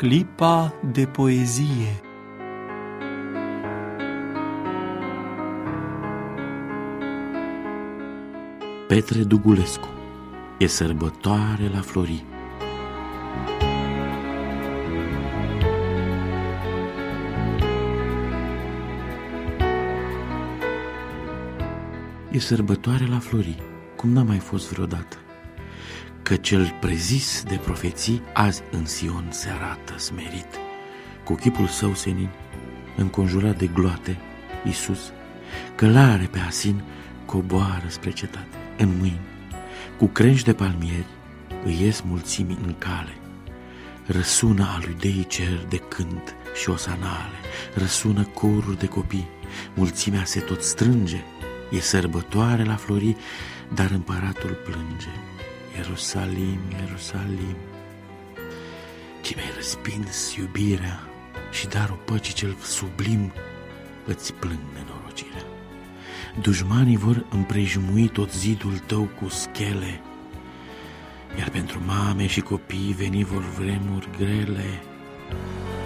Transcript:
Clipa de poezie. Petre Dugulescu. E sărbătoare la Flori. E sărbătoare la Flori, cum n-a mai fost vreodată, că cel prezis de profeții azi în Sion se arată smerit, cu chipul său senin, înconjurat de gloate, Iisus, călare pe asin, coboară spre cetate. În mâini, cu crengi de palmieri, îi ies mulțimi în cale. Răsună a lui Dei cer de cânt și osanale, răsună coruri de copii, mulțimea se tot strânge. E sărbătoare la Flori, dar împăratul plânge. Ierusalim, Ierusalim, ce mi-ai răspins iubirea și darul păcii cel sublim, îți plâng nenorocirea. Dușmanii vor împrejmui tot zidul tău cu schele, iar pentru mame și copii veni vor vremuri grele.